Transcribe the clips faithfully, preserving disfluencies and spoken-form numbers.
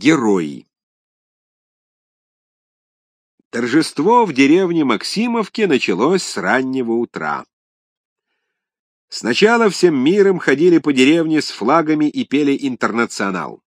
Герои. Торжество в деревне Максимовке началось с раннего утра. Сначала всем миром ходили по деревне с флагами и пели «Интернационал».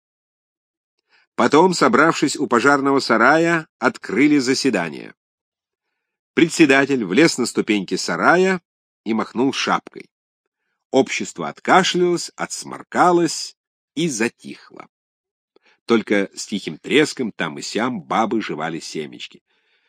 Потом, собравшись у пожарного сарая, открыли заседание. Председатель влез на ступеньки сарая и махнул шапкой. Общество откашлялось, отсморкалось и затихло. Только с тихим треском там и сям бабы жевали семечки.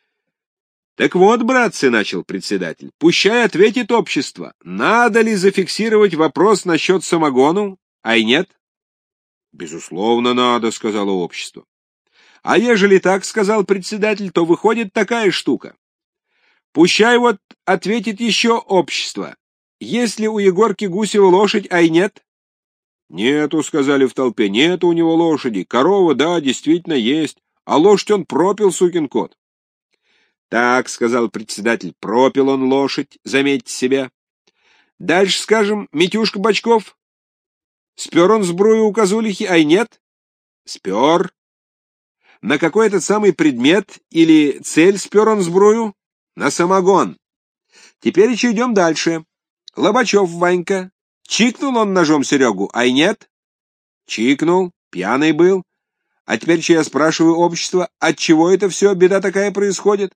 — Так вот, братцы, — начал председатель, — пущай ответит общество, надо ли зафиксировать вопрос насчет самогону, а и нет? — Безусловно, надо, — сказало общество. — А ежели так, — сказал председатель, — то выходит такая штука. Пущай вот ответит еще общество, есть ли у Егорки Гусева лошадь, а и нет? — Нету, — сказали в толпе, — нету у него лошади. Корова, да, действительно есть, а лошадь он пропил, сукин кот. — Так, — сказал председатель, — пропил он лошадь, заметьте себя. Дальше, скажем, Митюшка Бочков. Спер он сбрую у козулихи, а и нет? Спер. На какой этот самый предмет или цель спер он сбрую? На самогон. Теперь еще идем дальше. Лобачев Ванька. Чикнул он ножом Серегу, а и нет? Чикнул, пьяный был. А теперь че я спрашиваю общество, от чего это все, беда такая происходит?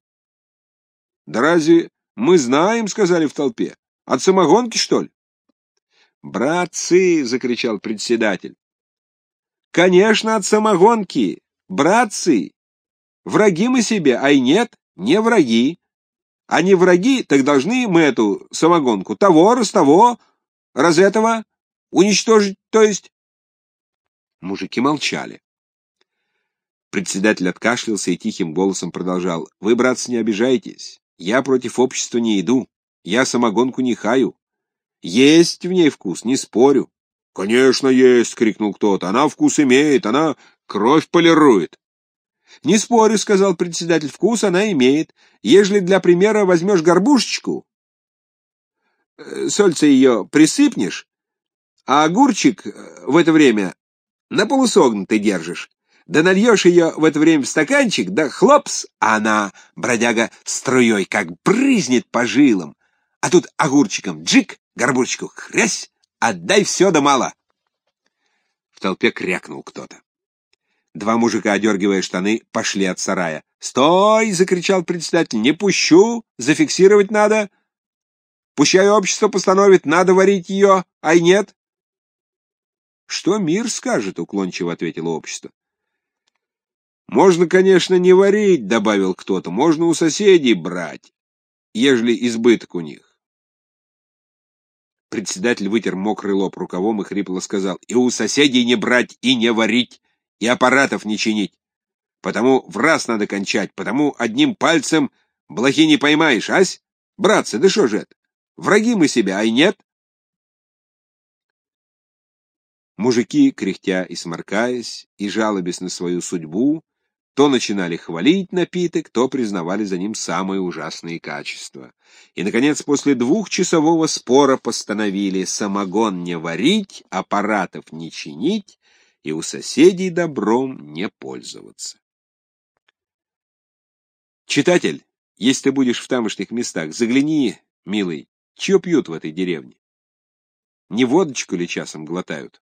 Да разве мы знаем, сказали в толпе. От самогонки, что ли? Братцы, закричал председатель. Конечно, от самогонки. Братцы. Враги мы себе, а и нет, не враги. А не враги, так должны мы эту самогонку того, раз того, раз этого уничтожить, то есть... Мужики молчали. Председатель откашлялся и тихим голосом продолжал. Вы, братцы, не обижайтесь. Я против общества не иду. Я самогонку не хаю. Есть в ней вкус, не спорю. Конечно, есть, крикнул кто-то. Она вкус имеет, она кровь полирует. Не спорю, сказал председатель, вкус она имеет. Ежели для примера возьмешь горбушечку, сольца ее присыпнешь, а огурчик в это время на полусогнутый держишь, да нальешь ее в это время в стаканчик, да хлопс, а она, бродяга, струей как брызнет по жилам, а тут огурчиком джик, горбушечку хрясь, отдай все да мало. В толпе крякнул кто-то. Два мужика, одергивая штаны, пошли от сарая. «Стой!» — закричал председатель. «Не пущу! Зафиксировать надо! Пущай общество постановит, надо варить ее, ай нет!» «Что мир скажет?» — уклончиво ответило общество. «Можно, конечно, не варить», — добавил кто-то. «Можно у соседей брать, ежели избыток у них». Председатель вытер мокрый лоб рукавом и хрипло сказал. «И у соседей не брать, и не варить, и аппаратов не чинить. Потому в раз надо кончать, потому одним пальцем блохи не поймаешь, ась? Братцы, да что же это? Враги мы себе, ай нет?» Мужики, кряхтя и сморкаясь, и жалобясь на свою судьбу, то начинали хвалить напиток, то признавали за ним самые ужасные качества. И, наконец, после двухчасового спора постановили самогон не варить, аппаратов не чинить и у соседей добром не пользоваться. Читатель, если ты будешь в тамошних местах, загляни, милый, чё пьют в этой деревне? Не водочку ли часом глотают?